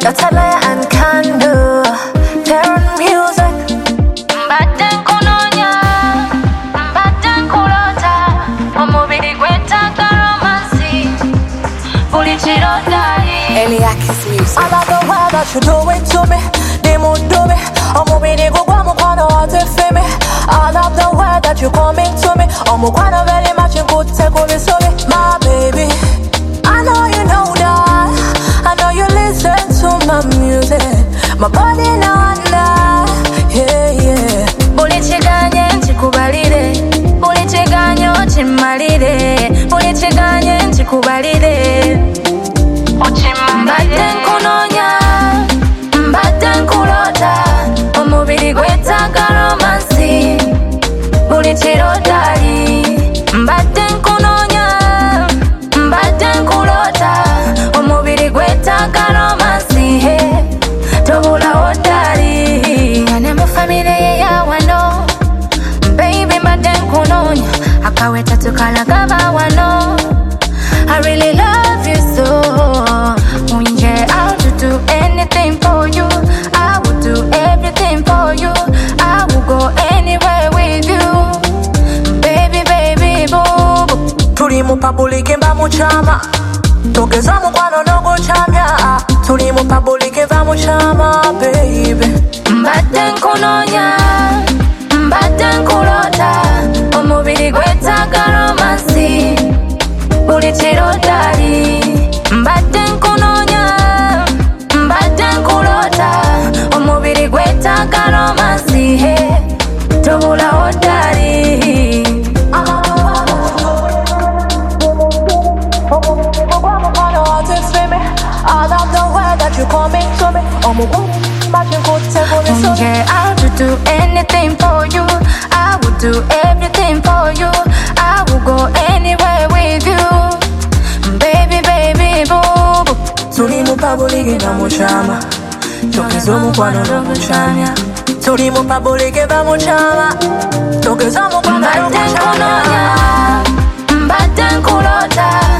Chatala and Candle, Parent Music. Mbaten kunonya, mbaten kulota, omubiri gwetaaga romansi, buli kiro ddali. Eliakis Music. I love the way that you do it to me. Do me. Omubiri gugwa mukwano watefeme. I love the way that you coming to me. Omukwano very much nkute kubisubi. My baby, I know you know that. I know you listen to my music. My body now under. Yeah. Buli kiganye nkikubalire, buli kiganyo kimmalire, buli kiganye nkikubalire, mbadde nkunoonya, mbadde nkulota, omubiri gwetaaga romansi, buli kiro ddali. Mbadde nkunoonya, mbadde nkulota, omubiri gwetaaga romansi, tobulawo ddali. Nga ne mu famire ye ya wano, baby mbadde nkunoonya, akaweta tukalagaba wano. I really love you so. I would do anything for you. I would do everything for you. I will go anywhere with you. Baby, baby, boo. Tuli mu public mba muchama. Togeza mukwano n'ogucamya. Tuli mu public mba muchama, baby. Mbadde nkunoonya, mbadde nkulota, omubiri gwetaaga romansi, buli kiro ddali. Mbadde nkunoonya, mbadde nkulota, omubiri gwetaaga romansi, tobulawo ddali. I love the way that you coming to me. I would do anything for you. I would do everything for you. I will go anywhere with you. Baby, baby, boo. Tuli mu public mba muchama. Togeza omukwano n'ogucamya. Tuli mu public mba muchama. Togeza omukwano Mbadde nkunoonya, n'ogucamya. mbadde nkulota,